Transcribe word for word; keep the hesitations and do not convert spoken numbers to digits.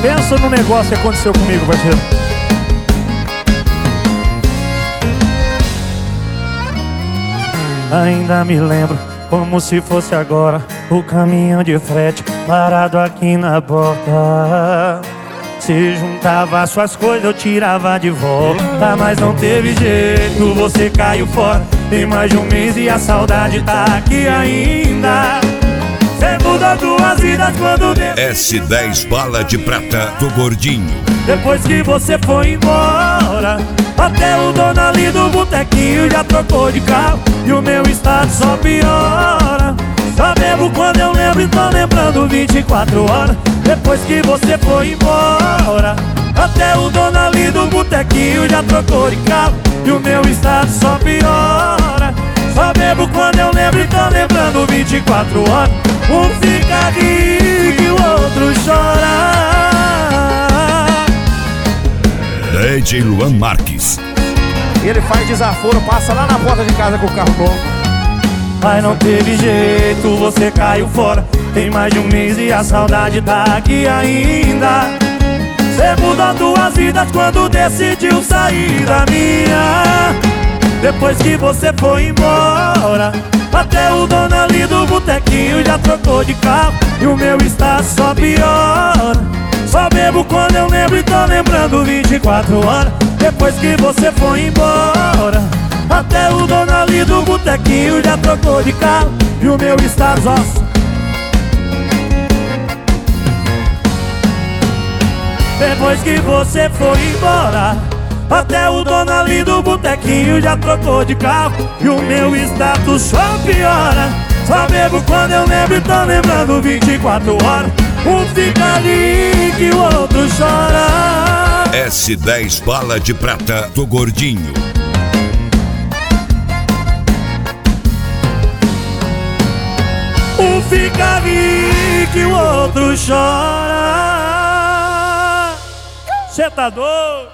Pensa no negócio que aconteceu comigo, parceiro. Ainda me lembro, como se fosse agora, o caminhão de frete parado aqui na porta. Se juntava suas coisas, eu tirava de volta, mas não teve jeito, você caiu fora. Tem mais de um mês e a saudade tá aqui ainda. Cê mudou duas vidas quando... S dez Bala de Prata do Gordinho. Depois que você foi embora, até o dono ali do botequinho já trocou de carro, e o meu estado só piora. Só bebo quando eu lembro e tô lembrando vinte e quatro horas. Depois que você foi embora, até o dono ali do botequinho já trocou de carro, e o meu estado só piora. Só bebo quando eu lembro e tô lembrando vinte e quatro horas. Um fica rico e o outro chora. D J Luan Marques. Ele faz desaforo, passa lá na porta de casa com o carro novo. Mas não teve jeito, você caiu fora. Tem mais de um mês e a saudade tá aqui ainda. Cê mudou duas vidas quando decidiu sair da minha. Depois que você foi embora, até o dono ali do botequinho já trocou de carro, e o meu estado só piora. Só bebo quando eu lembro e tô lembrando vinte e quatro horas. Depois que você foi embora, até o dono ali do botequinho já trocou de carro, e o meu estado só... Depois que você foi embora, até o dono ali do botequinho já trocou de carro, e o meu status só piora. Só bebo quando eu lembro e tô lembrando vinte e quatro horas. Um fica ali que o outro chora. S dez Bala de Prata do Gordinho. Um fica ali que o outro chora. Cê tá doido?